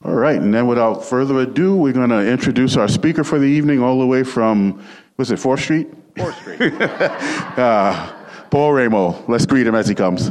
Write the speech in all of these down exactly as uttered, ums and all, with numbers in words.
All right, and then without further ado, we're going to introduce our speaker for the evening all the way from, was it fourth Street? fourth Street. uh, Paul Ramo. Let's greet him as he comes.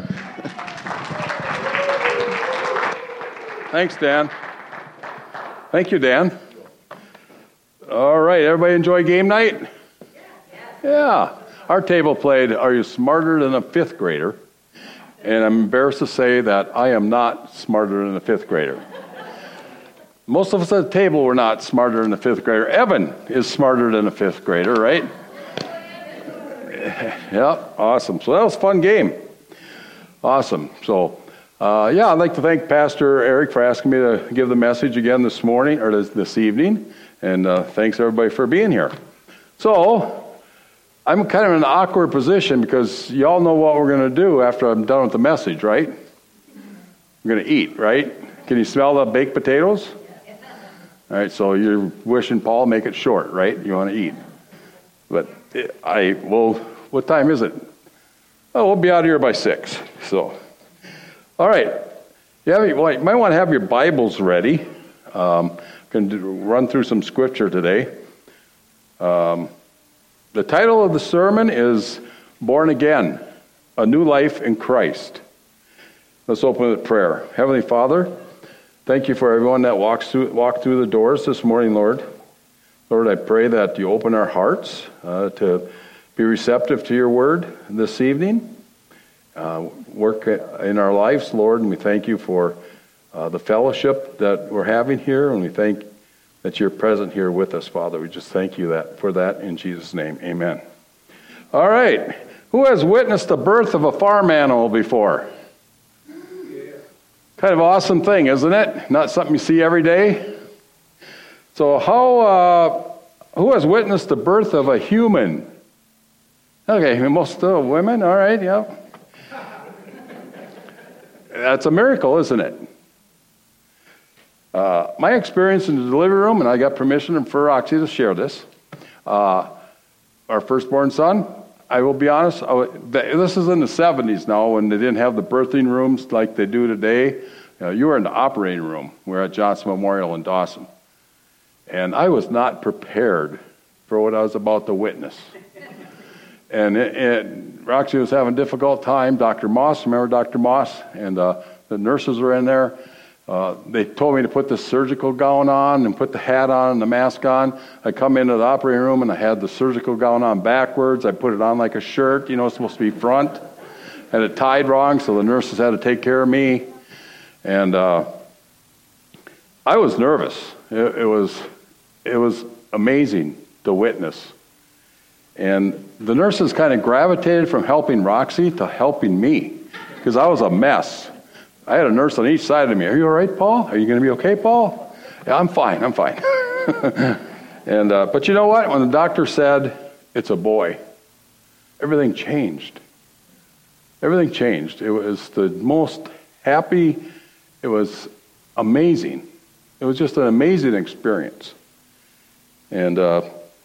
Thanks, Dan. Thank you, Dan. All right, everybody enjoy game night? Yeah. Our table played Are You Smarter Than a Fifth Grader? And I'm embarrassed to say that I am not smarter than a fifth grader. Most of us at the table were not smarter than a fifth grader. Evan is smarter than a fifth grader, right? Yeah, awesome. So that was a fun game. Awesome. So, uh, yeah, I'd like to thank Pastor Eric for asking me to give the message again this morning, or this, this evening. And uh, thanks, everybody, for being here. So, I'm kind of in an awkward position because y'all know what we're going to do after I'm done with the message, right? We're going to eat, right? Can you smell the baked potatoes? All right, so you're wishing Paul make it short, right? You want to eat. But I, well, what time is it? Oh, we'll be out of here by six. So, all right. You, have, well, you might want to have your Bibles ready. Um, going to run through some scripture today. Um, the title of the sermon is Born Again, A New Life in Christ. Let's open with prayer. Heavenly Father, thank you for everyone that walks through, walked through the doors this morning, Lord. Lord, I pray that you open our hearts uh, to be receptive to your word this evening. Uh, work in our lives, Lord, and we thank you for uh, the fellowship that we're having here, and we thank that you're present here with us, Father. We just thank you that for that in Jesus' name. Amen. All right. Who has witnessed the birth of a farm animal before? Kind of awesome thing, isn't it? Not something you see every day. So how, uh, who has witnessed the birth of a human? Okay, most uh, women, all right, yeah. That's a miracle, isn't it? Uh, my experience in the delivery room, and I got permission for Roxy to share this. Uh, our firstborn son, I will be honest, I, this is in the seventies now when they didn't have the birthing rooms like they do today. Uh, you were in the operating room. We're at Johnson Memorial in Dawson. And I was not prepared for what I was about to witness. And it, it, Roxy was having a difficult time. Doctor Moss, remember Doctor Moss? And uh, the nurses were in there. Uh, they told me to put the surgical gown on and put the hat on and the mask on. I come into the operating room and I had the surgical gown on backwards. I put it on like a shirt. You know, it's supposed to be front. Had it tied wrong, so the nurses had to take care of me. And uh, I was nervous. It, it was it was amazing to witness. And the nurses kind of gravitated from helping Roxy to helping me because I was a mess. I had a nurse on each side of me. Are you all right, Paul? Are you going to be okay, Paul? Yeah, I'm fine. I'm fine. and uh, But you know what? When the doctor said, it's a boy, everything changed. Everything changed. It was the most happy, it was amazing. It was just an amazing experience. And uh,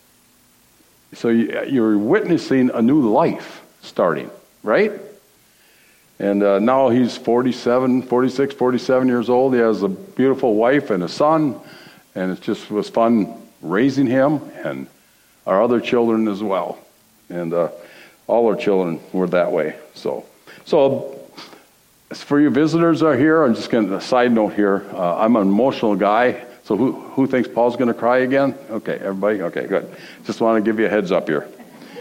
so you, you're witnessing a new life starting, right? And uh, now he's forty-seven, forty-six, forty-seven years old. He has a beautiful wife and a son. And it just was fun raising him and our other children as well. And uh, all our children were that way. So, so for you visitors are here, I'm just going to, a side note here. Uh, I'm an emotional guy. So who, who thinks Paul's going to cry again? Okay, everybody? Okay, good. Just want to give you a heads up here.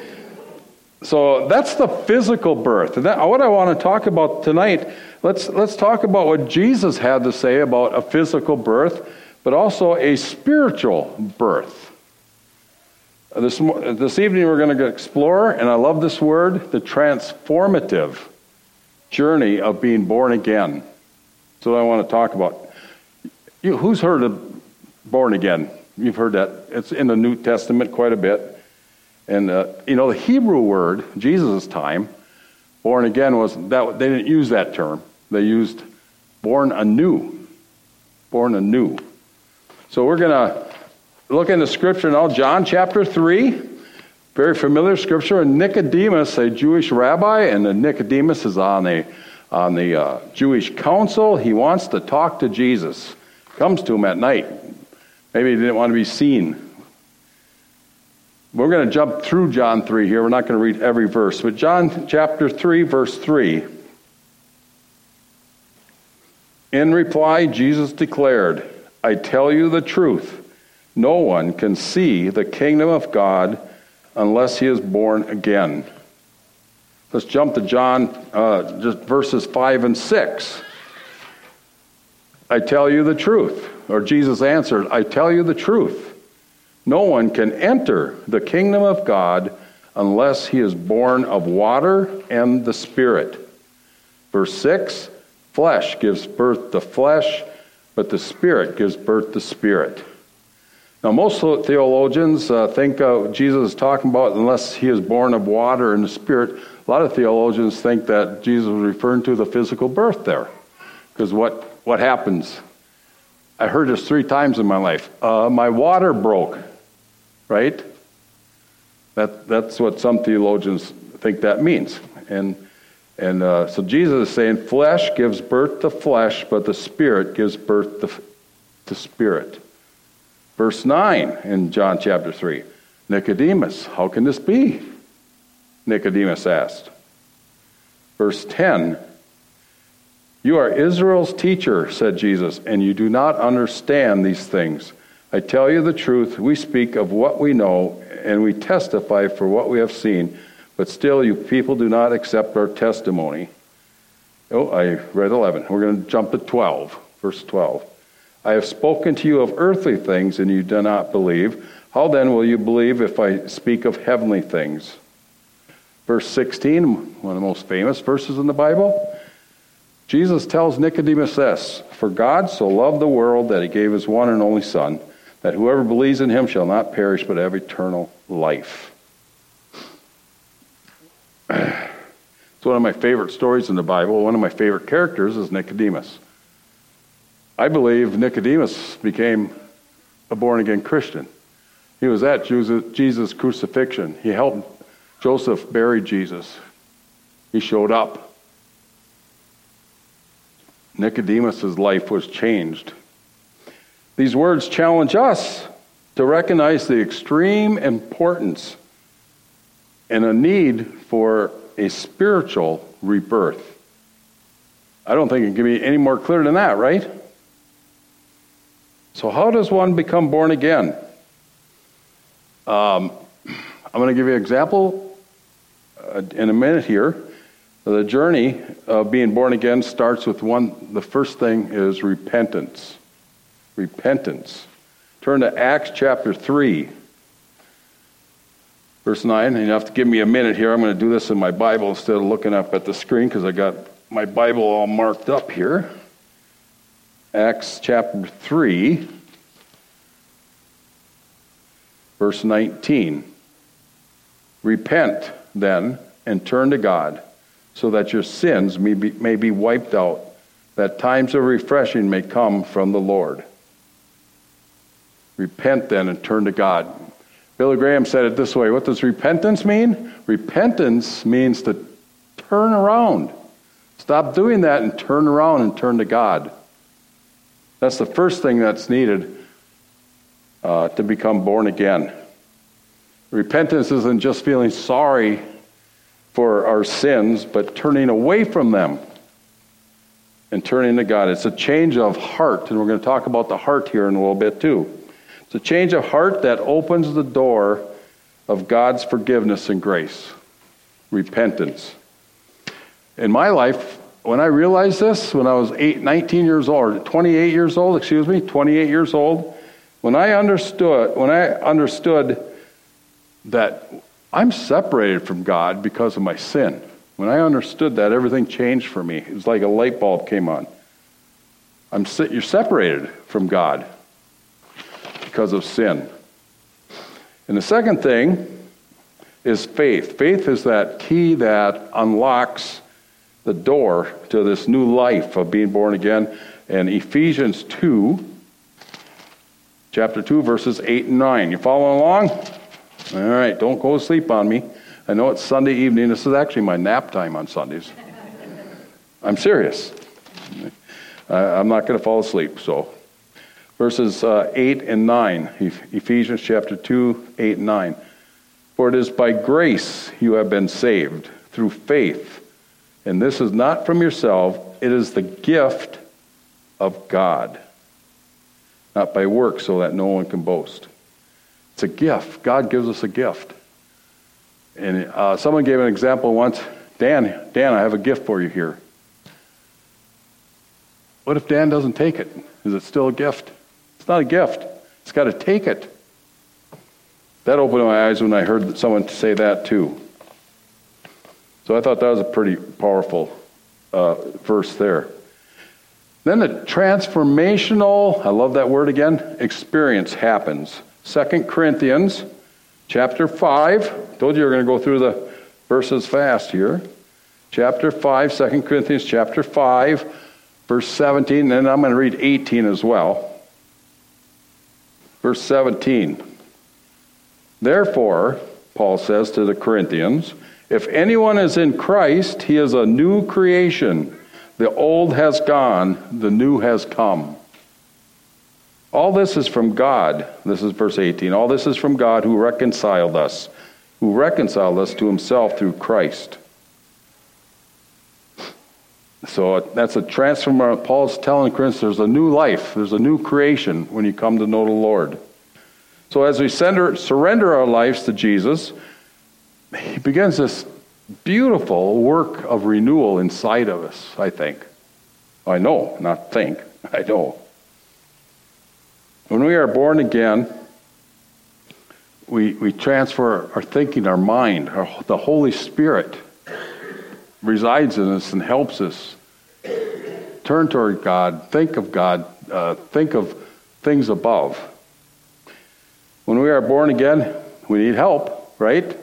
So that's the physical birth. And that, what I want to talk about tonight, let's let's talk about what Jesus had to say about a physical birth, but also a spiritual birth. This, this evening we're going to explore, and I love this word, the transformative journey of being born again. That's what I want to talk about. You, who's heard of born again? You've heard that. It's in the New Testament quite a bit. And, uh, you know, the Hebrew word, Jesus' time, born again, was that they didn't use that term. They used born anew. Born anew. So we're going to look into Scripture now. John chapter three, very familiar Scripture. And Nicodemus, a Jewish rabbi, and Nicodemus is on the, on the uh, Jewish council. He wants to talk to Jesus. comes to him at night. Maybe he didn't want to be seen. We're going to jump through John three here. We're not going to read every verse. But John chapter three, verse three. In reply, Jesus declared, I tell you the truth. No one can see the kingdom of God unless he is born again. Let's jump to John, uh, just verses five and six. I tell you the truth. Or Jesus answered, I tell you the truth. No one can enter the kingdom of God unless he is born of water and the Spirit. Verse six, flesh gives birth to flesh, but the Spirit gives birth to spirit. Now, most theologians uh, think uh, Jesus is talking about unless he is born of water and the Spirit. A lot of theologians think that Jesus was referring to the physical birth there. Because what, what happens? I heard this three times in my life. Uh, my water broke, right? That that's what some theologians think that means. And and uh, so Jesus is saying flesh gives birth to flesh, but the Spirit gives birth to, to spirit. Verse nine in John chapter three. Nicodemus, how can this be? Nicodemus asked. Verse ten. You are Israel's teacher, said Jesus, and you do not understand these things. I tell you the truth, we speak of what we know, and we testify for what we have seen, but still you people do not accept our testimony. Oh, I read eleven. We're going to jump to twelve, verse twelve. I have spoken to you of earthly things, and you do not believe. How then will you believe if I speak of heavenly things? Verse sixteen, one of the most famous verses in the Bible. Jesus tells Nicodemus this, for God so loved the world that he gave his one and only Son, that whoever believes in him shall not perish but have eternal life. It's one of my favorite stories in the Bible. One of my favorite characters is Nicodemus. I believe Nicodemus became a born-again Christian. He was at Jesus' crucifixion. He helped Joseph bury Jesus. He showed up. Nicodemus' life was changed. These words challenge us to recognize the extreme importance and a need for a spiritual rebirth. I don't think it can be any more clear than that, right? So how does one become born again? Um, I'm going to give you an example uh, in a minute here. The journey of being born again starts with one, the first thing is repentance. Repentance. Turn to Acts chapter three, verse nine. And you have to give me a minute here. I'm going to do this in my Bible instead of looking up at the screen because I got my Bible all marked up here. Acts chapter three, verse nineteen. Repent then and turn to God, so that your sins may be, may be wiped out, that times of refreshing may come from the Lord. Repent then and turn to God. Billy Graham said it this way. What does repentance mean? Repentance means to turn around. Stop doing that and turn around and turn to God. That's the first thing that's needed uh, to become born again. Repentance isn't just feeling sorry for our sins, but turning away from them and turning to God. It's a change of heart, and we're going to talk about the heart here in a little bit too. It's a change of heart that opens the door of God's forgiveness and grace. Repentance. In my life, when I realized this, when I was eight, nineteen years old, or twenty-eight years old, excuse me, twenty-eight years old, when I understood, when I understood that I'm separated from God because of my sin. When I understood that, everything changed for me. It was like a light bulb came on. I'm you're separated from God because of sin. And the second thing is faith. Faith is that key that unlocks the door to this new life of being born again. And Ephesians two, chapter two, verses eight and nine. You following along? All right, don't go to sleep on me. I know it's Sunday evening. This is actually my nap time on Sundays. I'm serious. I, I'm not going to fall asleep. So, verses uh, eight and nine. Ephesians chapter two, eight and nine. For it is by grace you have been saved, through faith. And this is not from yourself, it is the gift of God. Not by works, so that no one can boast. It's a gift. God gives us a gift. And uh, someone gave an example once. Dan, Dan, I have a gift for you here. What if Dan doesn't take it? Is it still a gift? It's not a gift. It's got to take it. That opened my eyes when I heard someone say that too. So I thought that was a pretty powerful uh, verse there. Then the transformational, I love that word again, experience happens. Second Corinthians chapter five. Told you we were going to go through the verses fast here. Chapter five, Second Corinthians chapter five, verse seventeen, and then I'm going to read eighteen as well. Verse seventeen. Therefore, Paul says to the Corinthians, if anyone is in Christ, he is a new creation. The old has gone, the new has come. All this is from God. This is verse eighteen. All this is from God who reconciled us, who reconciled us to himself through Christ. So that's a transformer. Paul's telling Corinthians there's a new life, there's a new creation when you come to know the Lord. So as we surrender our lives to Jesus, he begins this beautiful work of renewal inside of us, I think. I know, not think, I know. When we are born again, we we transfer our thinking, our mind, our, the Holy Spirit resides in us and helps us turn toward God, think of God, uh, think of things above. When we are born again, we need help, right?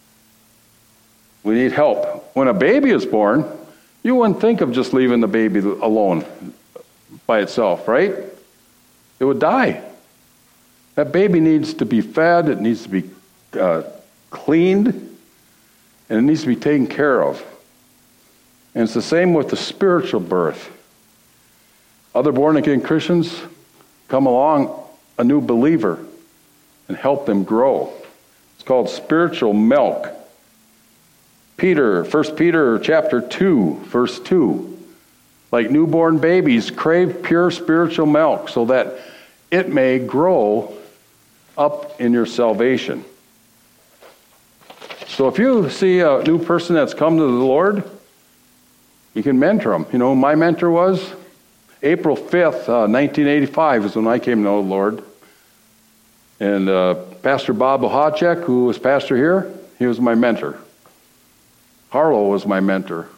We need help. When a baby is born, you wouldn't think of just leaving the baby alone by itself, right? It would die. That baby needs to be fed, it needs to be uh, cleaned, and it needs to be taken care of. And it's the same with the spiritual birth. Other born-again Christians come along, a new believer, and help them grow. It's called spiritual milk. Peter, First Peter chapter two, verse two. Like newborn babies, crave pure spiritual milk so that it may grow up in your salvation. So if you see a new person that's come to the Lord, you can mentor them. You know who my mentor was? April fifth, uh, nineteen eighty-five is when I came to know the Lord. And uh, Pastor Bob Ohacek, who was pastor here, he was my mentor. Harlow was my mentor.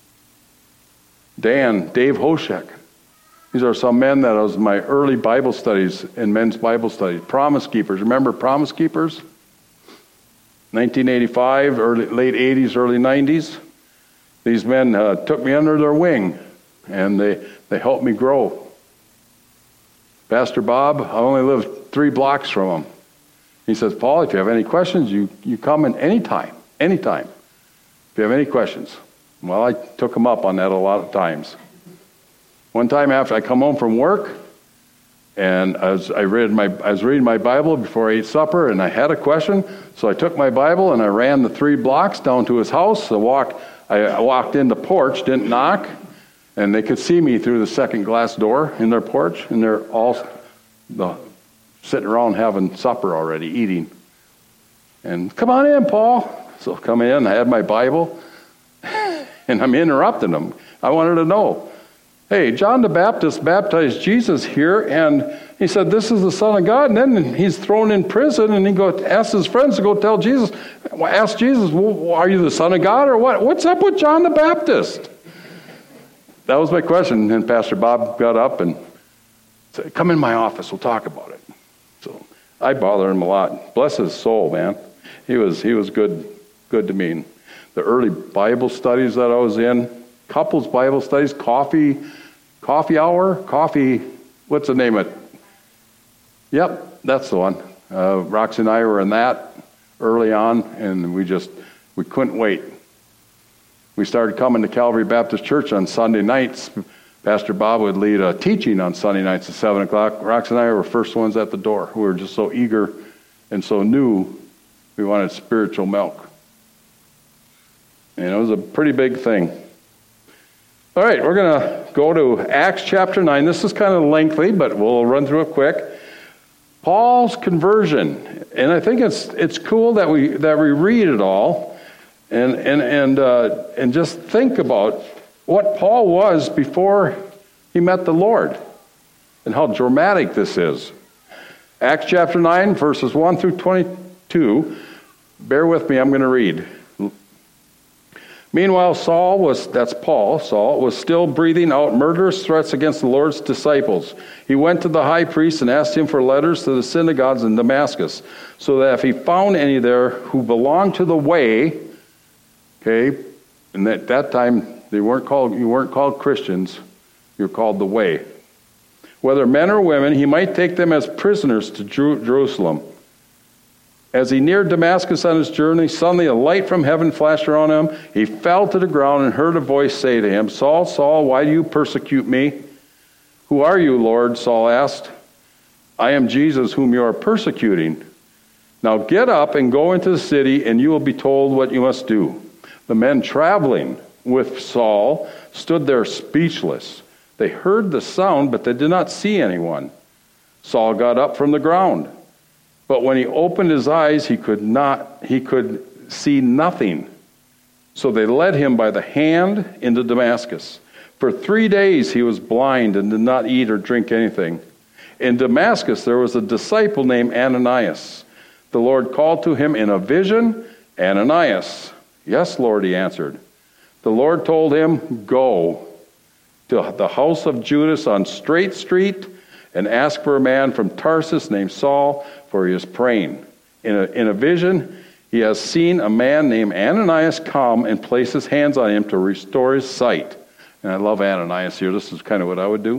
Dan, Dave Hoshek. These are some men that was my early Bible studies and men's Bible studies. Promise Keepers. Remember Promise Keepers? nineteen eighty-five, early, late eighties, early nineties. These men uh, took me under their wing, and they, they helped me grow. Pastor Bob, I only lived three blocks from him. He says, Paul, if you have any questions, you, you come in anytime, anytime. If you have any questions. Well, I took him up on that a lot of times. One time after I come home from work, and I was, I read my, I was reading my Bible before I ate supper, and I had a question, so I took my Bible and I ran the three blocks down to his house. I walked, I, I walked in the porch, didn't knock, and they could see me through the second glass door in their porch, and they're all the, sitting around having supper already, eating. And come on in, Paul. So come in, I had my Bible, and I'm interrupting them. I wanted to know, hey, John the Baptist baptized Jesus here, and he said, this is the Son of God, and then he's thrown in prison, and he go ask his friends to go tell Jesus, ask Jesus, well, are you the Son of God, or what? What's up with John the Baptist? That was my question, and Pastor Bob got up and said, come in my office, we'll talk about it. So I bother him a lot. Bless his soul, man. He was he was good, good to me. The early Bible studies that I was in, couples Bible studies, coffee, coffee hour, coffee, what's the name of it? Yep, that's the one. Uh, Roxy and I were in that early on, and we just, we couldn't wait. We started coming to Calvary Baptist Church on Sunday nights Pastor Bob would lead a teaching on Sunday nights at seven o'clock. Rox and I were first ones at the door. We were just so eager and so new, we wanted spiritual milk. And it was a pretty big thing. All right, we're going to go to Acts chapter nine. This is kind of lengthy, but we'll run through it quick. Paul's conversion. And I think it's it's cool that we that we read it all and and and uh, and just think about what Paul was before he met the Lord and how dramatic this is. Acts chapter nine, verses one through twenty-two. Bear with me, I'm going to read. Meanwhile, Saul was, that's Paul, Saul, was still breathing out murderous threats against the Lord's disciples. He went to the high priest and asked him for letters to the synagogues in Damascus, so that if he found any there who belonged to the way, okay, and at that time they weren't called, you weren't called Christians, you were called the way. Whether men or women, he might take them as prisoners to Jerusalem. As he neared Damascus on his journey, suddenly a light from heaven flashed around him. He fell to the ground and heard a voice say to him, Saul, Saul, why do you persecute me? Who are you, Lord? Saul asked. I am Jesus whom you are persecuting. Now get up and go into the city, and you will be told what you must do. The men traveling with Saul stood there speechless. They heard the sound, but they did not see anyone. Saul got up from the ground. But when he opened his eyes, he could not, he could see nothing. So they led him by the hand into Damascus. For three days he was blind and did not eat or drink anything. In Damascus there was a disciple named Ananias. The Lord called to him in a vision, Ananias. Yes, Lord, he answered. The Lord told him, go to the house of Judas on Straight Street and ask for a man from Tarsus named Saul, for he is praying. In a, in a vision, he has seen a man named Ananias come and place his hands on him to restore his sight. And I love Ananias here. This is kind of what I would do.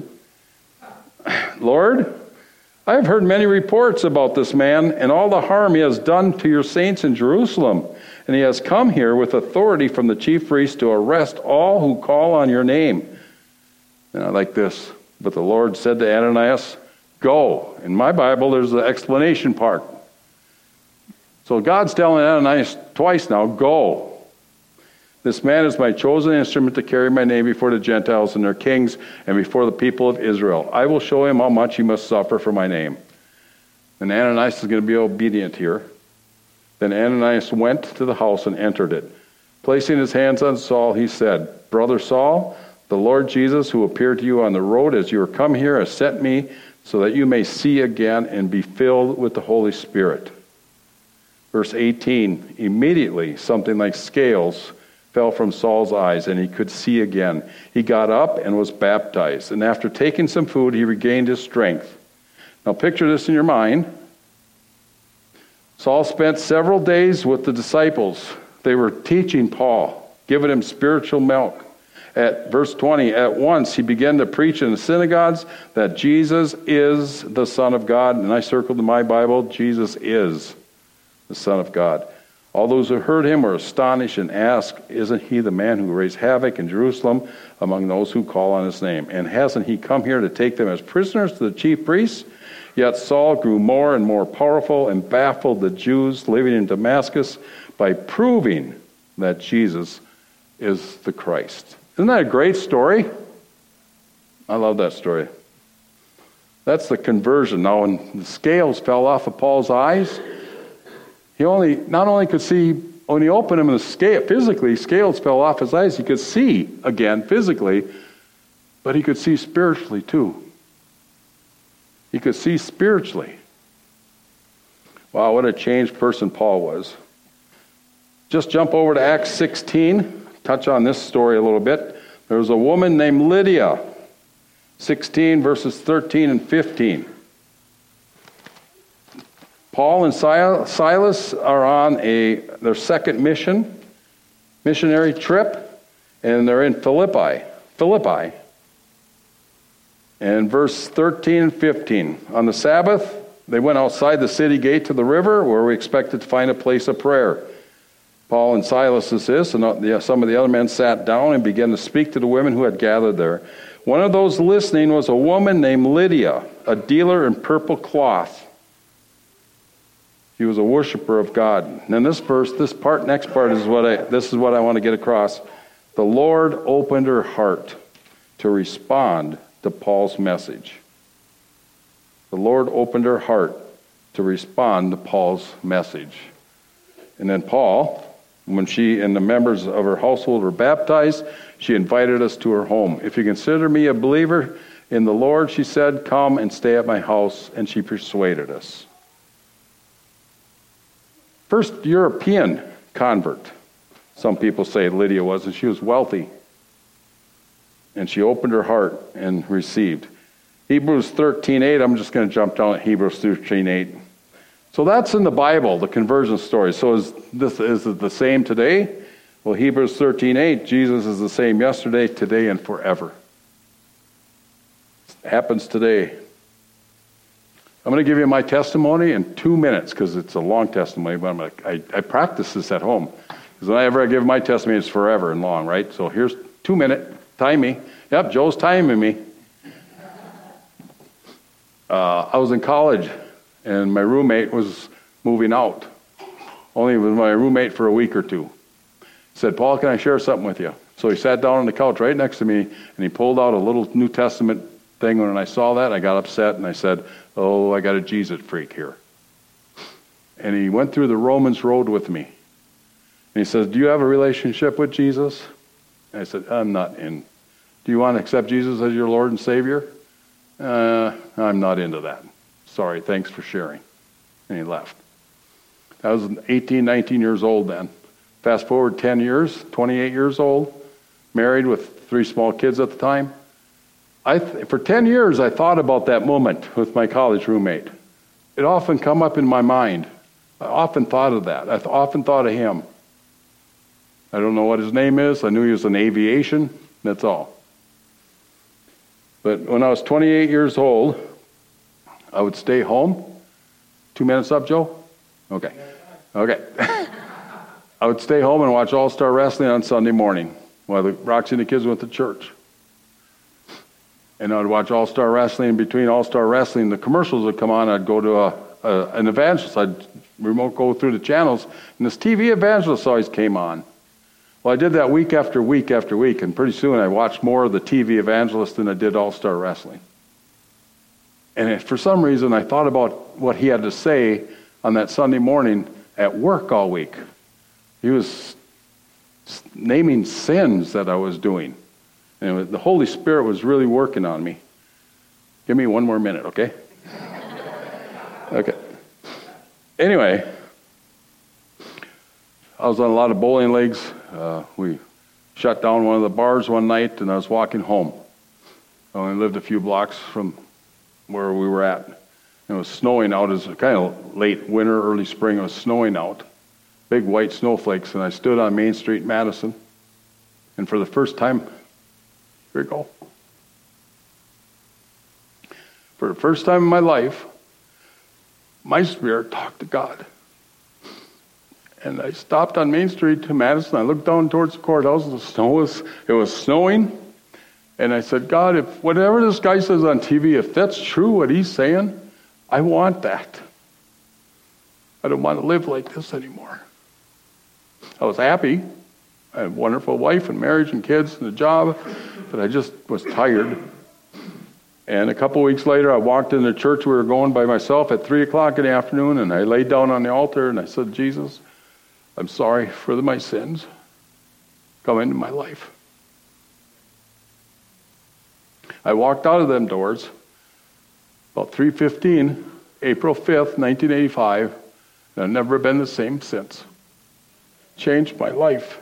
Lord, I have heard many reports about this man and all the harm he has done to your saints in Jerusalem. And he has come here with authority from the chief priest to arrest all who call on your name. And I like this. But the Lord said to Ananias, go. In my Bible, there's the explanation part. So God's telling Ananias twice now, go. This man is my chosen instrument to carry my name before the Gentiles and their kings and before the people of Israel. I will show him how much he must suffer for my name. And Ananias is going to be obedient here. Then Ananias went to the house and entered it. Placing his hands on Saul, he said, Brother Saul, the Lord Jesus, who appeared to you on the road as you were come here, has sent me so that you may see again and be filled with the Holy Spirit. Verse eighteen, immediately something like scales fell from Saul's eyes, and he could see again. He got up and was baptized, and after taking some food, he regained his strength. Now picture this in your mind. Saul spent several days with the disciples. They were teaching Paul, giving him spiritual milk. At verse twenty, at once he began to preach in the synagogues that Jesus is the Son of God. And I circled in my Bible, Jesus is the Son of God. All those who heard him were astonished and asked, isn't he the man who raised havoc in Jerusalem among those who call on his name? And hasn't he come here to take them as prisoners to the chief priests? Yet Saul grew more and more powerful and baffled the Jews living in Damascus by proving that Jesus is the Christ. Isn't that a great story? I love that story. That's the conversion. Now, when the scales fell off of Paul's eyes, he only not only could see, when he opened them, the scale, physically, scales fell off his eyes. He could see again physically, but he could see spiritually too. He could see spiritually. Wow, what a changed person Paul was. Just jump over to Acts sixteen. Touch on this story a little bit. There was a woman named Lydia, sixteen verses thirteen and fifteen. Paul and Silas are on a their second mission, missionary trip, and they're in Philippi. Philippi. And verse thirteen and fifteen. On the Sabbath, they went outside the city gate to the river where we expected to find a place of prayer. Paul and Silas is this, and some of the other men sat down and began to speak to the women who had gathered there. One of those listening was a woman named Lydia, a dealer in purple cloth. She was a worshiper of God. And in this verse, this part, next part is what I, this is what I want to get across. The Lord opened her heart to respond to Paul's message. The Lord opened her heart to respond to Paul's message. And then Paul, when she and the members of her household were baptized, she invited us to her home. If you consider me a believer in the Lord, she said, come and stay at my house. And she persuaded us. First European convert, some people say Lydia was, and she was wealthy. And she opened her heart and received. Hebrews thirteen eight, I'm just going to jump down at Hebrews thirteen eight. So that's in the Bible, the conversion story. So is this is it the same today? Well, Hebrews thirteen eight, Jesus is the same yesterday, today, and forever. It happens today. I'm going to give you my testimony in two minutes because it's a long testimony, but I'm like, I, I practice this at home. Because whenever I give my testimony, it's forever and long, right? So here's two minute, time me. Yep, Joe's timing me. Uh, I was in college, and my roommate was moving out. Only was my roommate for a week or two. He said, Paul, can I share something with you? So he sat down on the couch right next to me, and he pulled out a little New Testament thing. When I saw that, I got upset, and I said, oh, I got a Jesus freak here. And he went through the Romans road with me. And he says, do you have a relationship with Jesus? And I said, I'm not in. Do you want to accept Jesus as your Lord and Savior? Uh, I'm not into that. Sorry, thanks for sharing. And he left. I was eighteen, nineteen years old then. Fast forward ten years, twenty-eight years old, married with three small kids at the time. I th- for ten years, I thought about that moment with my college roommate. It often come up in my mind. I often thought of that. I th- often thought of him. I don't know what his name is. I knew he was in aviation. That's all. But when I was twenty-eight years old, I would stay home. Two minutes up, Joe? Okay. Okay. I would stay home and watch All-Star Wrestling on Sunday morning while the Roxy and the kids went to church. And I would watch All-Star Wrestling. In between All-Star Wrestling, the commercials would come on. I'd go to a, a, an evangelist. I'd remote go through the channels, and this T V evangelist always came on. Well, I did that week after week after week, and pretty soon I watched more of the T V evangelist than I did All-Star Wrestling. And if for some reason I thought about what he had to say on that Sunday morning at work all week. He was naming sins that I was doing. And it was, the Holy Spirit was really working on me. Give me one more minute, okay? Okay. Anyway, I was on a lot of bowling leagues. Uh, we shut down one of the bars one night, and I was walking home. I only lived a few blocks from where we were at. It was snowing out. It was kind of late winter, early spring. It was snowing out. Big white snowflakes. And I stood on Main Street, Madison. And for the first time, here we go. For the first time in my life, my spirit talked to God. And I stopped on Main Street to Madison. I looked down towards the courthouse. The snow was, it was snowing. And I said, God, if whatever this guy says on T V, if that's true what he's saying, I want that. I don't want to live like this anymore. I was happy. I had a wonderful wife and marriage and kids and a job, but I just was tired. And a couple weeks later, I walked into the church. We were going by myself at three o'clock in the afternoon, and I laid down on the altar, and I said, Jesus, I'm sorry for my sins. Come into my life. I walked out of them doors about three fifteen, April fifth, nineteen eighty-five, and I've never been the same since. Changed my life.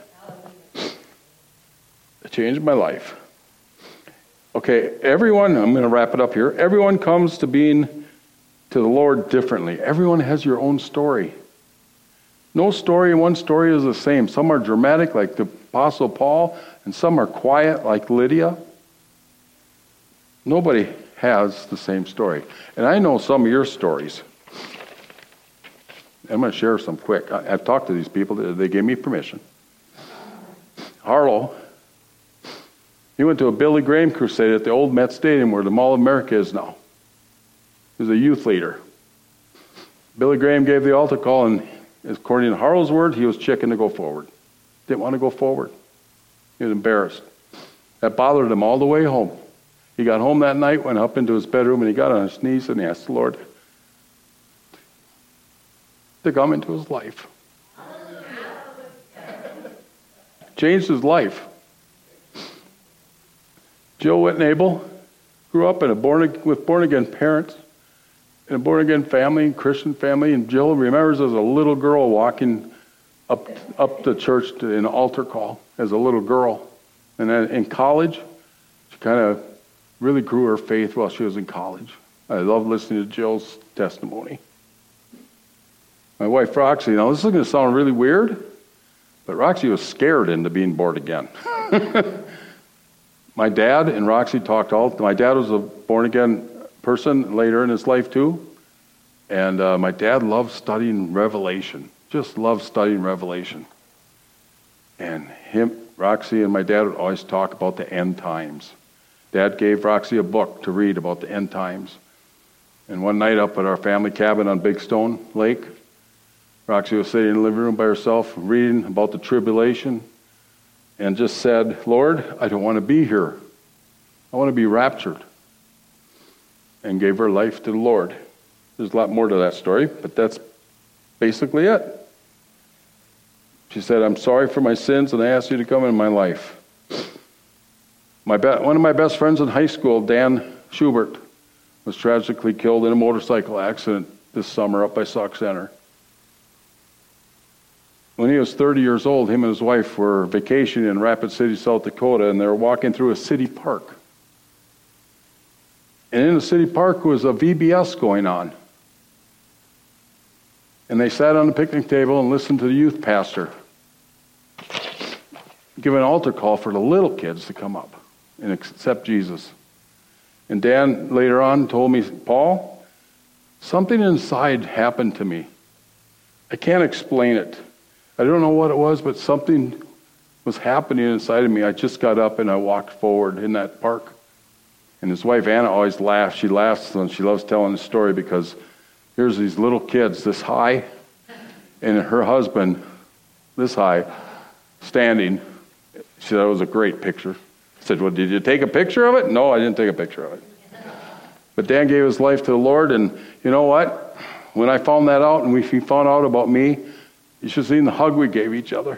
It changed my life. Okay, everyone, I'm going to wrap it up here. Everyone comes to being to the Lord differently. Everyone has your own story. No story, one story is the same. Some are dramatic, like the Apostle Paul, and some are quiet, like Lydia. Nobody has the same story. And I know some of your stories. I'm going to share some quick. I, I've talked to these people. They gave me permission. Harlow He went to a Billy Graham crusade at the old Met Stadium where the Mall of America is now. He was a youth leader. Billy Graham gave the altar call, and according to Harlow's word, he was chicken to go forward. Didn't want to go forward. He was embarrassed. That bothered him all the way home. He got home that night, went up into his bedroom, and he got on his knees and he asked the Lord to come into his life. Changed his life. Jill Whitnable grew up in a born with born-again parents, in a born-again family, Christian family, and Jill remembers as a little girl walking up up to church to an altar call as a little girl. And then in college, she kind of really grew her faith while she was in college. I love listening to Jill's testimony. My wife, Roxy, now this is going to sound really weird, but Roxy was scared into being born again. My dad and Roxy talked all, my dad was a born-again person later in his life too, and uh, my dad loved studying Revelation, just loved studying Revelation. And him, Roxy and my dad would always talk about the end times. Dad gave Roxy a book to read about the end times. And one night up at our family cabin on Big Stone Lake, Roxy was sitting in the living room by herself reading about the tribulation and just said, Lord, I don't want to be here. I want to be raptured. And gave her life to the Lord. There's a lot more to that story, but that's basically it. She said, I'm sorry for my sins, and I ask you to come in my life. My be- one of my best friends in high school, Dan Schubert, was tragically killed in a motorcycle accident this summer up by Sauk Center. When he was thirty years old, him and his wife were vacationing in Rapid City, South Dakota, and they were walking through a city park. And in the city park was a V B S going on. And they sat on the picnic table and listened to the youth pastor give an altar call for the little kids to come up and accept Jesus. And Dan later on told me, Paul, something inside happened to me. I can't explain it. I don't know what it was, but something was happening inside of me. I just got up and I walked forward in that park. And his wife, Anna, always laughs. She laughs and she loves telling the story because here's these little kids this high and her husband this high standing. She said it was a great picture. I said, well, did you take a picture of it? No, I didn't take a picture of it. But Dan gave his life to the Lord, and you know what? When I found that out and we found out about me, you should have seen the hug we gave each other.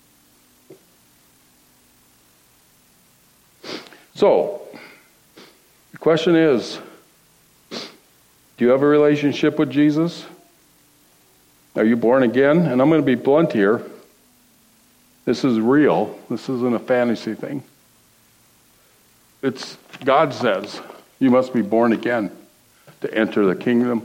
So, the question is, do you have a relationship with Jesus? Are you born again? And I'm going to be blunt here. This is real. This isn't a fantasy thing. It's God says you must be born again to enter the kingdom.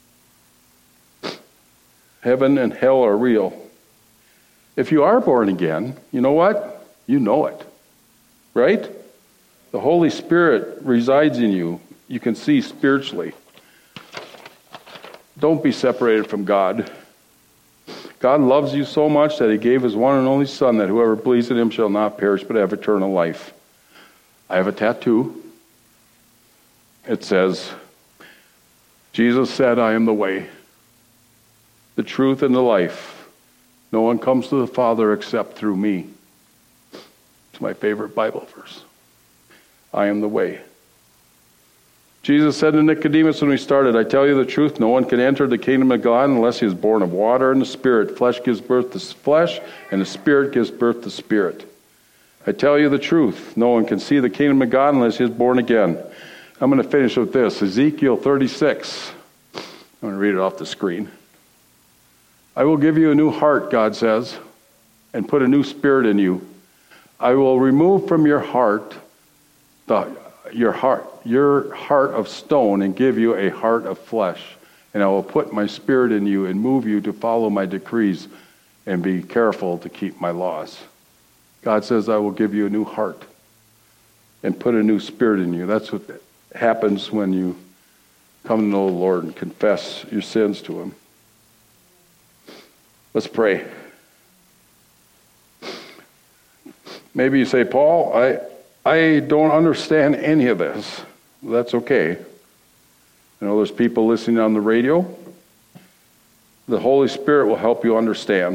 Heaven and hell are real. If you are born again, you know what? You know it. Right? The Holy Spirit resides in you. You can see spiritually. Don't be separated from God. God loves you so much that he gave his one and only Son, that whoever believes in him shall not perish but have eternal life. I have a tattoo. It says, Jesus said, I am the way, the truth, and the life. No one comes to the Father except through me. It's my favorite Bible verse. I am the way. Jesus said to Nicodemus when we started, I tell you the truth, no one can enter the kingdom of God unless he is born of water and the Spirit. Flesh gives birth to flesh, and the Spirit gives birth to spirit. I tell you the truth, no one can see the kingdom of God unless he is born again. I'm going to finish with this. Ezekiel thirty-six. I'm going to read it off the screen. I will give you a new heart, God says, and put a new spirit in you. I will remove from your heart the your heart, your heart of stone, and give you a heart of flesh. And I will put my spirit in you and move you to follow my decrees and be careful to keep my laws. God says, I will give you a new heart and put a new spirit in you. That's what happens when you come to know the Lord and confess your sins to him. Let's pray. Maybe you say, Paul, I I don't understand any of this. That's okay. I know there's people listening on the radio. The Holy Spirit will help you understand.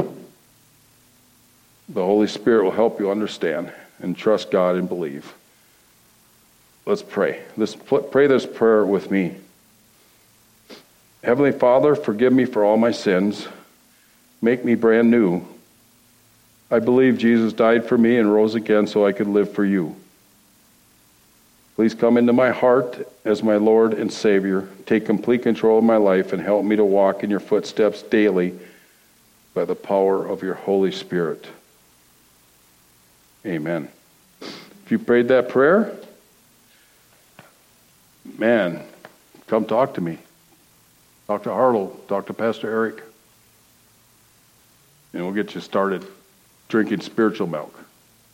The Holy Spirit will help you understand and trust God and believe. Let's pray. Let's pray this prayer with me. Heavenly Father, forgive me for all my sins. Make me brand new. I believe Jesus died for me and rose again so I could live for you. Please come into my heart as my Lord and Savior. Take complete control of my life and help me to walk in your footsteps daily by the power of your Holy Spirit. Amen. If you prayed that prayer, man, come talk to me. Talk to Harlow. Talk to Pastor Eric. And we'll get you started drinking spiritual milk.